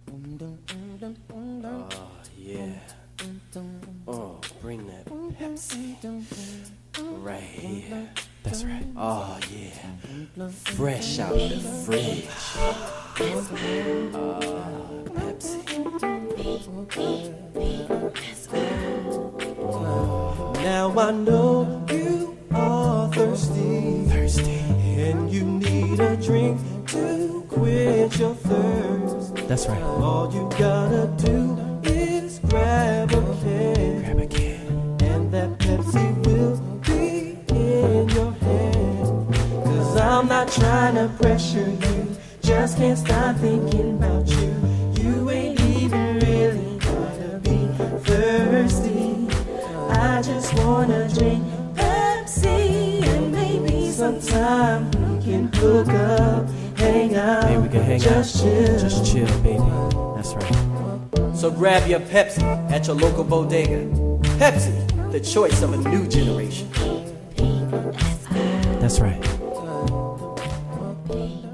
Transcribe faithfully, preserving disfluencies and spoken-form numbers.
Oh, yeah. Oh, bring that Pepsi. Right here. That's right. Oh, yeah. Fresh out the fridge. Uh, Pepsi. Now I know you are thirsty. Thirsty. And you need a drink to quench your thirst. That's right. All you gotta do is grab a can. Grab a can. And that Pepsi will be in your hand. Cause I'm not trying to pressure you. Just can't stop thinking about you. You ain't even really gotta be thirsty. I just wanna drink Pepsi. And maybe sometime we can hook up, hang out. Hey, we can hang just out. Chill. Just chill, baby. That's right. So grab your Pepsi at your local bodega. Pepsi, the choice of a new generation. That's right.